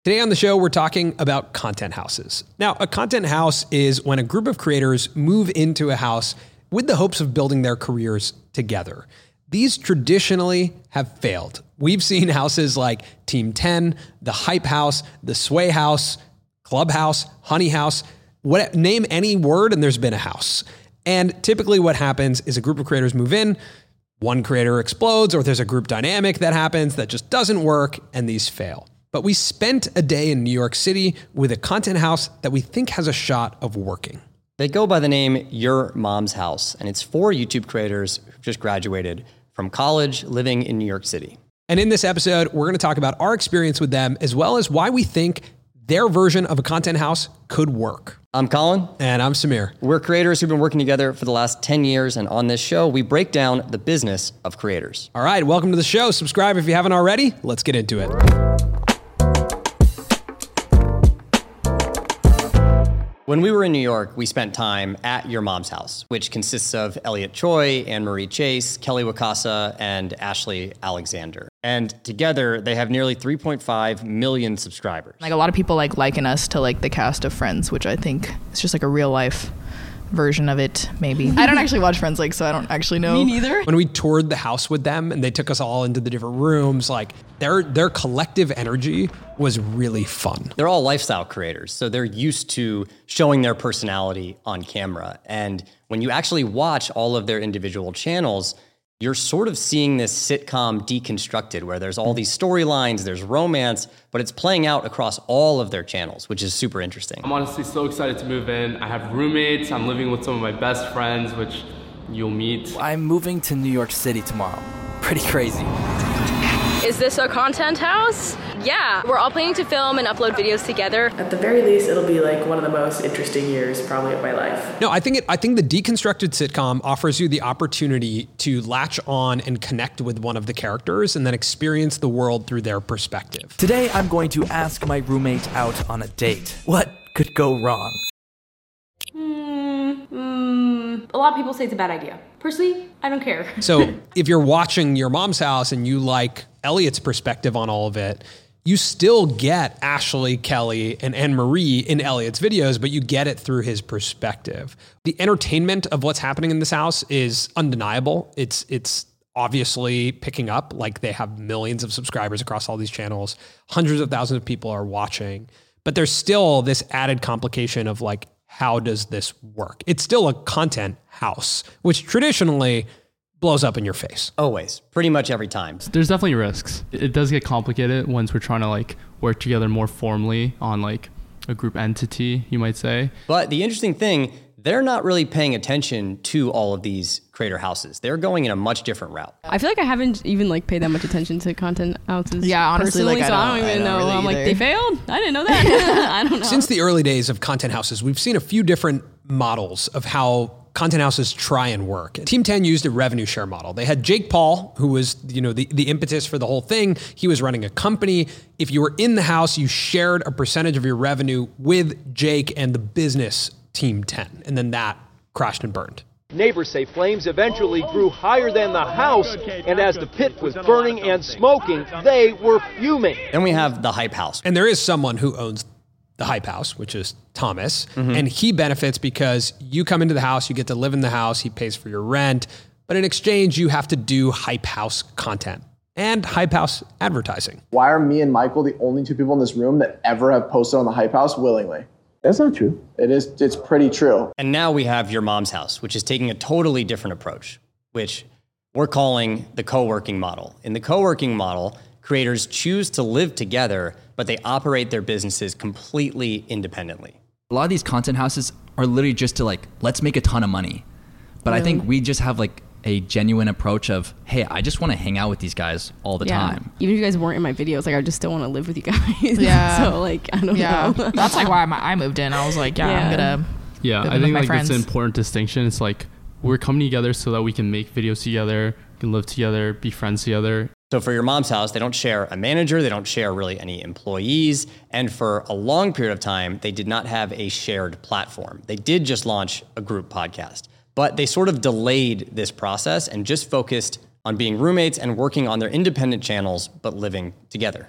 Today on the show, we're talking about content houses. Now, a content house is when a group of creators move into a house with the hopes of building their careers together. These traditionally have failed. We've seen houses like Team 10, the Hype House, the Sway House, Clubhouse, Honey House, name any word and there's been a house. And typically what happens is a group of creators move in, one creator explodes, or there's a group dynamic that happens that just doesn't work, and these fail. But we spent a day in New York City with a content house that we think has a shot of working. They go by the name Your Mom's House, and it's for YouTube creators who've just graduated from college living in New York City. And in this episode, we're going to talk about our experience with them, as well as why we think their version of a content house could work. I'm Colin. And I'm Samir. We're creators who've been working together for the last 10 years, and on this show, we break down the business of creators. All right, welcome to the show. Subscribe if you haven't already. Let's get into it. When we were in New York, we spent time at Your Mom's House, which consists of Elliot Choi, Anne-Marie Chase, Kelly Wakasa, and Ashley Alexander. And together, they have nearly 3.5 million subscribers. Like a lot of people liken us to the cast of Friends, which I think is just like a real life version of it, maybe. I don't actually watch Friends, so I don't actually know. Me neither. When we toured the house with them and they took us all into the different rooms, their collective energy was really fun. They're all lifestyle creators, so they're used to showing their personality on camera. And when you actually watch all of their individual channels, you're sort of seeing this sitcom deconstructed where there's all these storylines, there's romance, but it's playing out across all of their channels, which is super interesting. I'm honestly so excited to move in. I have roommates, I'm living with some of my best friends, which you'll meet. I'm moving to New York City tomorrow. Pretty crazy. Is this a content house? Yeah, we're all planning to film and upload videos together. At the very least, it'll be one of the most interesting years probably of my life. No, I think the deconstructed sitcom offers you the opportunity to latch on and connect with one of the characters and then experience the world through their perspective. Today, I'm going to ask my roommate out on a date. What could go wrong? A lot of people say it's a bad idea. Personally, I don't care. So if you're watching Your Mom's House and you like Elliot's perspective on all of it, you still get Ashley, Kelly, and Anne-Marie in Elliot's videos, but you get it through his perspective. The entertainment of what's happening in this house is undeniable. It's obviously picking up. They have millions of subscribers across all these channels. Hundreds of thousands of people are watching. But there's still this added complication of how does this work? It's still a content house, which traditionally blows up in your face. Always, pretty much every time. There's definitely risks. It does get complicated once we're trying to work together more formally on a group entity, you might say. But the interesting thing, they're not really paying attention to all of these creator houses. They're going in a much different route. I feel like I haven't even paid that much attention to content houses. Yeah, honestly, personally, so I don't even know. Really I'm either. they failed? I didn't know that. I don't know. Since the early days of content houses, we've seen a few different models of how content houses try and work. Team 10 used a revenue share model. They had Jake Paul, who was the impetus for the whole thing. He was running a company. If you were in the house, you shared a percentage of your revenue with Jake and the business Team 10. And then that crashed and burned. Neighbors say flames eventually grew higher than the house, and as the pit was burning and smoking, they were fuming. Then we have the Hype House. And there is someone who owns the Hype House, which is Thomas, and he benefits because you come into the house, you get to live in the house, he pays for your rent, but in exchange, you have to do Hype House content and Hype House advertising. Why are me and Michael the only two people in this room that ever have posted on the Hype House willingly? That's not true. It is. It's pretty true. And now we have Your Mom's House, which is taking a totally different approach, which we're calling the co-working model. In the co-working model, creators choose to live together, but they operate their businesses completely independently. A lot of these content houses are literally just to let's make a ton of money. But I think we just have a genuine approach of, hey, I just want to hang out with these guys all the time. Even if you guys weren't in my videos, I just still want to live with you guys. Yeah. So I don't know. That's why I moved in. I was I'm gonna. Yeah, I think that's an important distinction. It's we're coming together so that we can make videos together, can live together, be friends together. So for Your Mom's House, they don't share a manager, they don't share really any employees, and for a long period of time, they did not have a shared platform. They did just launch a group podcast, but they sort of delayed this process and just focused on being roommates and working on their independent channels, but living together.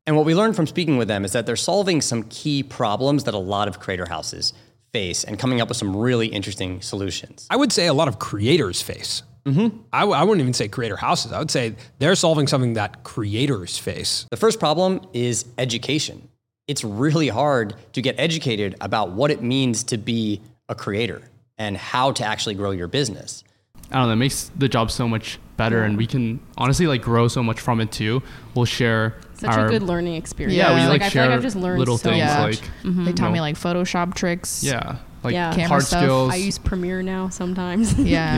And what we learned from speaking with them is that they're solving some key problems that a lot of creator houses face and coming up with some really interesting solutions. I would say a lot of creators face. I wouldn't even say creator houses. I would say they're solving something that creators face. The first problem is education. It's really hard to get educated about what it means to be a creator and how to actually grow your business. I don't know, it makes the job so much better, and we can honestly like grow so much from it too. We'll share such a good learning experience. Yeah, we like I share feel like I've just learned little so things much. like They taught me like Photoshop tricks. like camera hard stuff. skills. I use Premiere now sometimes.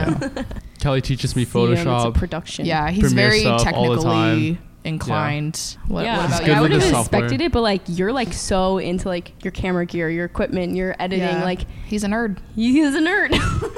Kelly teaches me It's Photoshop. a production. Yeah, he's Premiere very stuff all the time. technically inclined. What about good you? I would with have the software. expected it, but like you're like so into like your camera gear, your equipment, your editing. Yeah. Like He's a nerd. he is a nerd.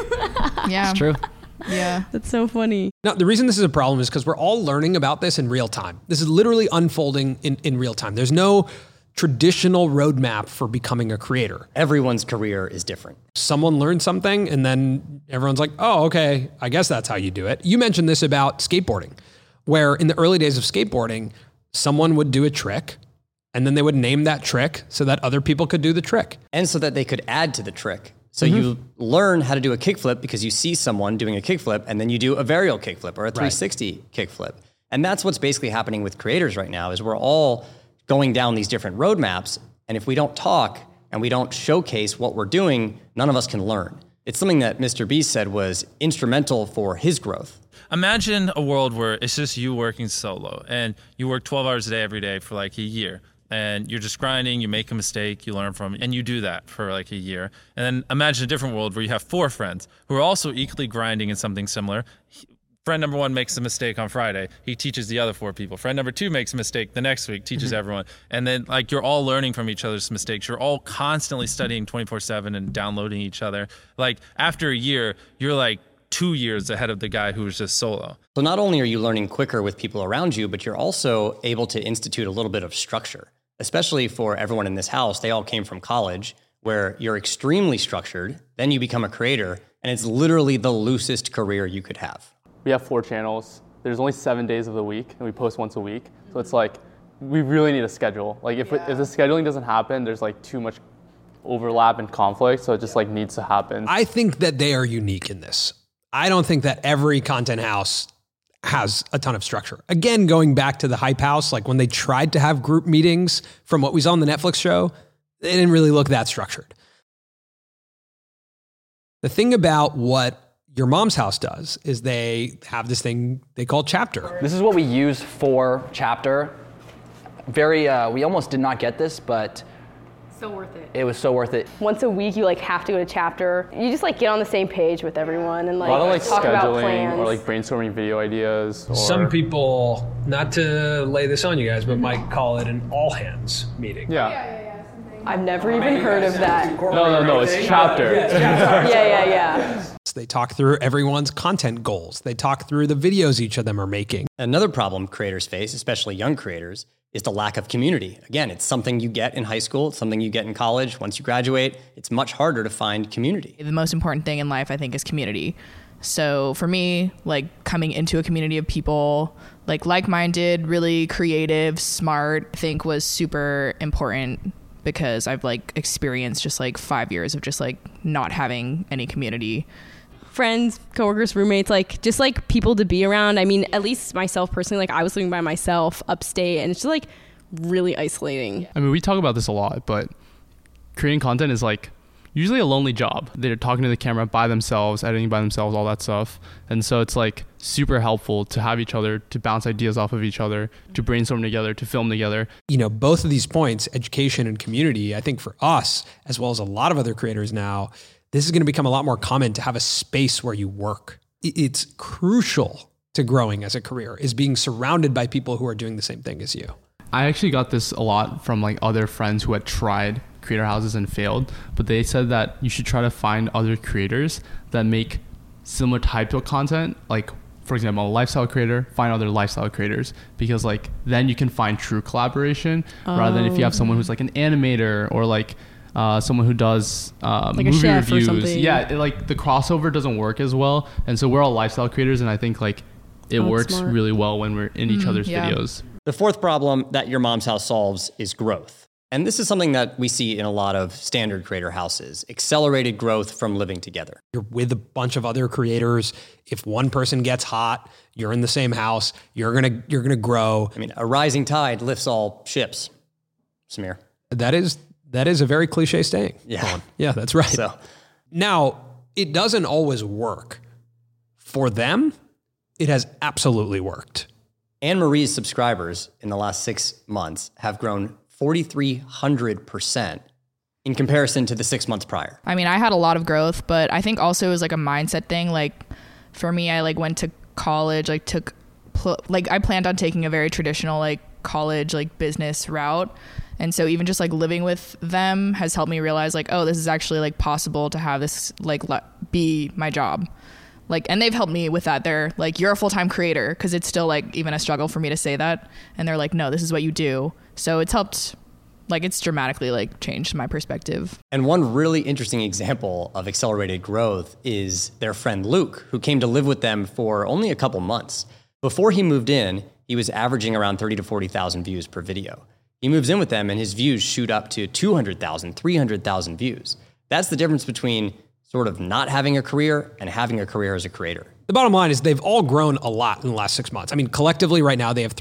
Yeah. It's true. Yeah. That's so funny. Now, the reason this is a problem is because we're all learning about this in real time. This is literally unfolding in real time. There's no traditional roadmap for becoming a creator. Everyone's career is different. Someone learns something and then everyone's like, oh, okay, I guess that's how you do it. You mentioned this about skateboarding, where in the early days of skateboarding, someone would do a trick and then they would name that trick so that other people could do the trick. And so that they could add to the trick. So you learn how to do a kickflip because you see someone doing a kickflip and then you do a varial kickflip or a 360 kickflip. And that's what's basically happening with creators right now is we're all going down these different roadmaps. And if we don't talk and we don't showcase what we're doing, none of us can learn. It's something that Mr. Beast said was instrumental for his growth. Imagine a world where it's just you working solo and you work 12 hours a day every day for like a year. And you're just grinding, you make a mistake, you learn from it, and you do that for like a year. And then imagine a different world where you have 4 friends who are also equally grinding in something similar. Friend number 1 makes a mistake on Friday. He teaches the other 4 people. Friend number 2 makes a mistake the next week, teaches everyone. And then like you're all learning from each other's mistakes. You're all constantly studying 24/7 and downloading each other. Like after a year, you're like 2 years ahead of the guy who was just solo. So not only are you learning quicker with people around you, but you're also able to institute a little bit of structure. Especially for everyone in this house, they all came from college where you're extremely structured, then you become a creator, and it's literally the loosest career you could have. We have 4 channels. There's only 7 days of the week, and we post once a week. So it's like, we really need a schedule. Like if the scheduling doesn't happen, there's like too much overlap and conflict, so it just like needs to happen. I think that they are unique in this. I don't think that every content house has a ton of structure. Again, going back to the Hype House, like when they tried to have group meetings from what we saw on the Netflix show, they didn't really look that structured. The thing about what Your Mom's House does is they have this thing they call Chapter. This is what we use for Chapter. We almost did not get this, but So worth it. it was so worth it. Once a week, you like have to go to Chapter. You just like get on the same page with everyone and A lot of like talk about scheduling plans. or like brainstorming video ideas. Or Some people, not to lay this on you guys, but might call it an all hands meeting. Yeah. I've never even heard of that. No, it's Chapter. Yeah. They talk through everyone's content goals. They talk through the videos each of them are making. Another problem creators face, especially young creators, is the lack of community. Again, it's something you get in high school, it's something you get in college. Once you graduate, it's much harder to find community. The most important thing in life, I think, is community. So for me, like coming into a community of people like-minded, really creative, smart, I think was super important because I've like experienced just like 5 years of just like not having any community. Friends, coworkers, roommates, like just like people to be around. I mean, at least myself personally, like I was living by myself upstate and it's just like really isolating. I mean, we talk about this a lot, but creating content is like usually a lonely job. They're talking to the camera by themselves, editing by themselves, all that stuff. And so it's like super helpful to have each other, to bounce ideas off of each other, to brainstorm together, to film together. You know, both of these points, education and community, I think for us, as well as a lot of other creators now, this is going to become a lot more common to have a space where you work. It's crucial to growing as a career, is being surrounded by people who are doing the same thing as you. I actually got this a lot from like other friends who had tried creator houses and failed, but they said that you should try to find other creators that make similar types of content. Like, for example, a lifestyle creator, find other lifestyle creators, because like then you can find true collaboration rather than if you have someone who's like an animator or like someone who does like movie a chef reviews. or something. Yeah, like the crossover doesn't work as well. And so we're all lifestyle creators, and I think like it works smart. really well when we're in each other's videos. The fourth problem that Your Mom's House solves is growth. And this is something that we see in a lot of standard creator houses, accelerated growth from living together. You're with a bunch of other creators. If one person gets hot, you're in the same house, you're gonna grow. I mean, a rising tide lifts all ships, Samir. That is a very cliche saying. Yeah. Yeah, that's right. So now, it doesn't always work. For them, it has absolutely worked. Anne Marie's subscribers in the last 6 months have grown 4,300% in comparison to the 6 months prior. I mean, I had a lot of growth, but I think also it was like a mindset thing. Like for me, I like went to college, I planned on taking a very traditional like college, like business route. And so even just like living with them has helped me realize like, oh, this is actually like possible to have this like be my job. Like, and they've helped me with that. They're like, you're a full-time creator, because it's still like even a struggle for me to say that. And they're like, no, this is what you do. So it's helped, like it's dramatically like changed my perspective. And one really interesting example of accelerated growth is their friend Luke, who came to live with them for only a couple months. Before he moved in, he was averaging around 30 to 40,000 views per video. He moves in with them and his views shoot up to 200,000, 300,000 views. That's the difference between sort of not having a career and having a career as a creator. The bottom line is they've all grown a lot in the last 6 months. I mean, collectively right now, they have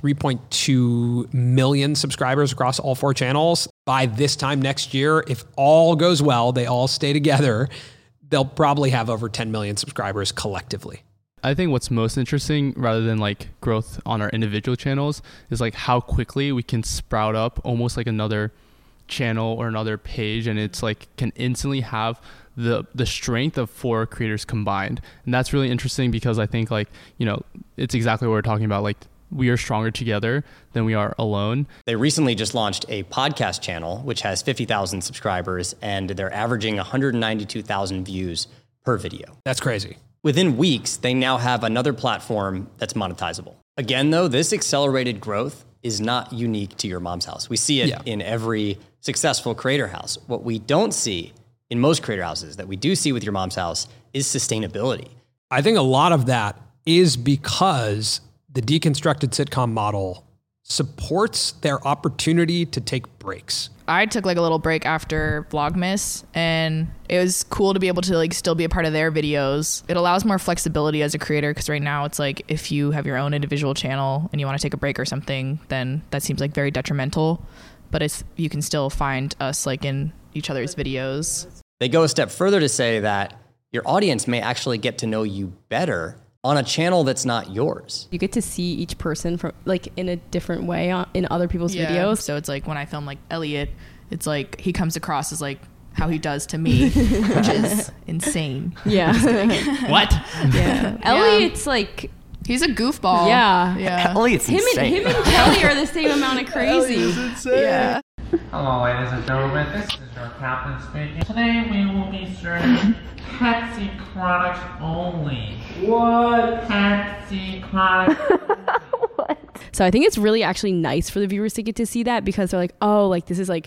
3.2 million subscribers across all 4 channels. By this time next year, if all goes well, they all stay together, they'll probably have over 10 million subscribers collectively. I think what's most interesting, rather than like growth on our individual channels, is like how quickly we can sprout up almost like another channel or another page, and it's like can instantly have the strength of 4 creators combined. And that's really interesting, because I think like, you know, it's exactly what we're talking about. Like, we are stronger together than we are alone. They recently just launched a podcast channel, which has 50,000 subscribers, and they're averaging 192,000 views per video. That's crazy. Within weeks, they now have another platform that's monetizable. Again, though, this accelerated growth is not unique to Your Mom's House. We see it in every successful creator house. What we don't see in most creator houses that we do see with Your Mom's House is sustainability. I think a lot of that is because the deconstructed sitcom model supports their opportunity to take breaks. I took like a little break after Vlogmas, and it was cool to be able to like still be a part of their videos. It allows more flexibility as a creator, because right now it's like if you have your own individual channel and you want to take a break or something, then that seems like very detrimental. But it's, you can still find us like in each other's videos. They go a step further to say that your audience may actually get to know you better on a channel that's not yours. You get to see each person from like in a different way in other people's videos. So it's like when I film like Elliot, it's like he comes across as like how he does to me, which is insane. Yeah. What? Yeah. Elliot's like, he's a goofball. Yeah. Elliot's insane. Him and Kelly are the same amount of crazy. Yeah. Hello, ladies and gentlemen. This is your captain speaking. Today we will be serving Pepsi products only. What? Pepsi products only. So I think it's really actually nice for the viewers to get to see that, because they're like, oh, like this is like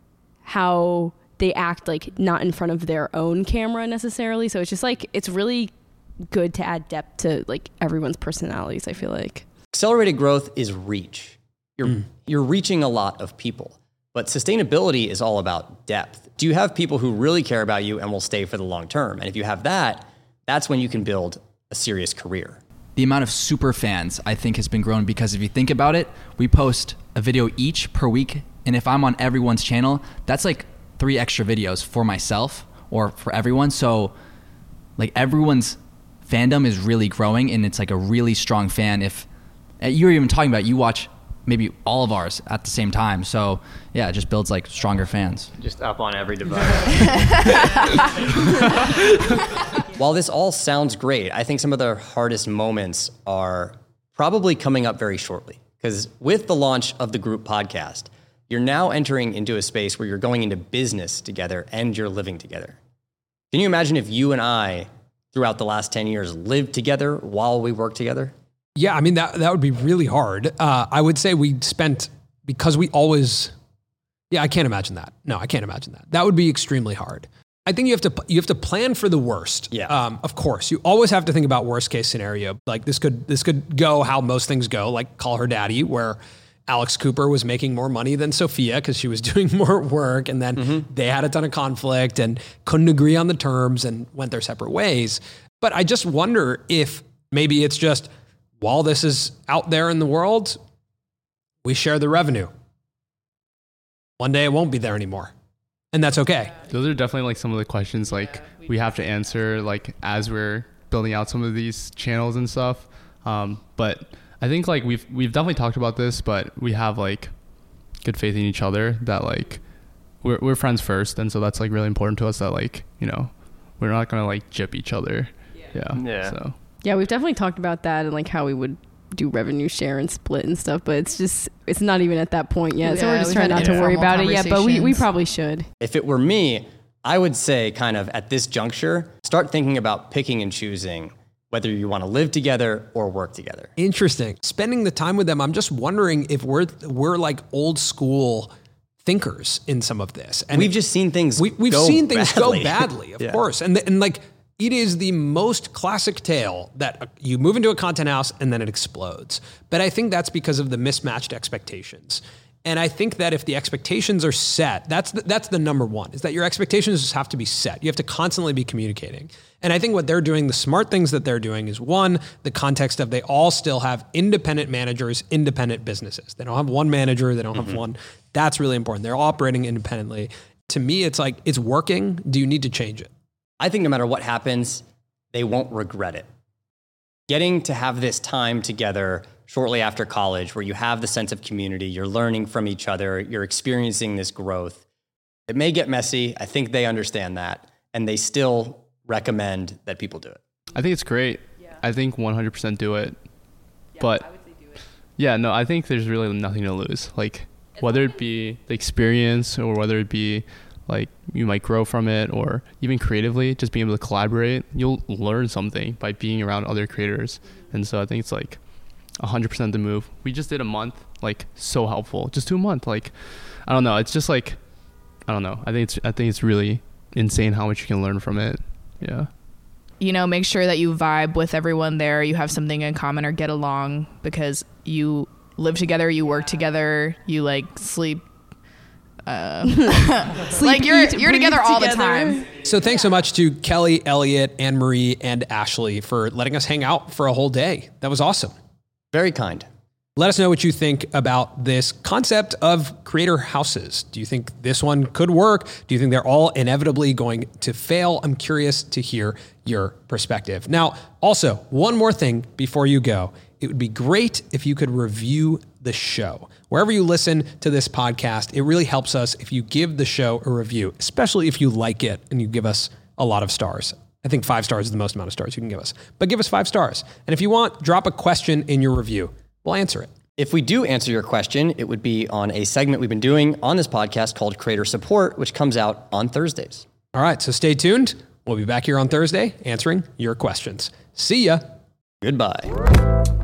how they act, like not in front of their own camera necessarily. So it's just like, it's really good to add depth to like everyone's personalities, I feel like. Accelerated growth is reach. You're reaching a lot of people. But sustainability is all about depth. Do you have people who really care about you and will stay for the long term? And if you have that, that's when you can build a serious career. The amount of super fans, I think, has been grown, because if you think about it, we post a video each per week. And if I'm on everyone's channel, that's like 3 extra videos for myself or for everyone. So like everyone's fandom is really growing, and it's like a really strong fan. If you were even talking about, you watch maybe all of ours at the same time. So yeah, it just builds like stronger fans. Just up on every device. While this all sounds great, I think some of the hardest moments are probably coming up very shortly. Because with the launch of the group podcast, you're now entering into a space where you're going into business together and you're living together. Can you imagine if you and I, throughout the last 10 years, lived together while we work together? Yeah, I mean, that would be really hard. I would say we spent, because we always, I can't imagine that. No, I can't imagine that. That would be extremely hard. I think you have to plan for the worst. Yeah. Of course, you always have to think about worst case scenario. Like this could go how most things go, like Call Her Daddy, where Alex Cooper was making more money than Sophia because she was doing more work, and then they had a ton of conflict and couldn't agree on the terms and went their separate ways. But I just wonder if maybe it's just, while this is out there in the world, we share the revenue. One day it won't be there anymore, and that's okay. Those are definitely like some of the questions like we have to answer like as we're building out some of these channels and stuff. But I think like we've definitely talked about this, but we have like good faith in each other that like we're friends first, and so that's like really important to us that like, you know, we're not gonna like gyp each other. Yeah. So yeah, we've definitely talked about that and like how we would do revenue share and split and stuff, but it's not even at that point yet. So we're just trying not to worry about it yet, but we probably should. If it were me, I would say kind of at this juncture, start thinking about picking and choosing whether you want to live together or work together. Interesting. Spending the time with them, I'm just wondering if we're like old school thinkers in some of this. And we've just seen things we've go seen things badly. go badly, of course. And like, it is the most classic tale that you move into a content house and then it explodes. But I think that's because of the mismatched expectations. And I think that if the expectations are set, that's the number one, is that your expectations just have to be set. You have to constantly be communicating. And I think what they're doing, the smart things that they're doing is, one, the context of they all still have independent managers, independent businesses. They don't have one manager. They don't have one. That's really important. They're operating independently. To me, it's like, it's working. Do you need to change it? I think no matter what happens, they won't regret it. Getting to have this time together shortly after college where you have the sense of community, you're learning from each other, you're experiencing this growth. It may get messy. I think they understand that, and they still recommend that people do it. I think it's great. Yeah. I think 100% do it. Yeah, but I would say do it. Yeah, no, I think there's really nothing to lose. Like whether it be the experience or whether it be like you might grow from it, or even creatively, just being able to collaborate, you'll learn something by being around other creators. And so I think it's like 100% the move. We just did a month, like so helpful. Just do a month. Like, I don't know. It's just like, I don't know. I think it's really insane how much you can learn from it. Yeah. You know, make sure that you vibe with everyone there. You have something in common or get along, because you live together, you work together, you like sleep. Like you're together all the time. So thanks so much to Kelly, Elliot, Anne Marie, and Ashley for letting us hang out for a whole day. That was awesome. Very kind. Let us know what you think about this concept of creator houses. Do you think this one could work? Do you think they're all inevitably going to fail? I'm curious to hear your perspective. Now, also, one more thing before you go. It would be great if you could review the show. Wherever you listen to this podcast, it really helps us if you give the show a review, especially if you like it and you give us a lot of stars. I think 5 stars is the most amount of stars you can give us. But give us 5 stars. And if you want, drop a question in your review. We'll answer it. If we do answer your question, it would be on a segment we've been doing on this podcast called Creator Support, which comes out on Thursdays. All right, so stay tuned. We'll be back here on Thursday answering your questions. See ya. Goodbye.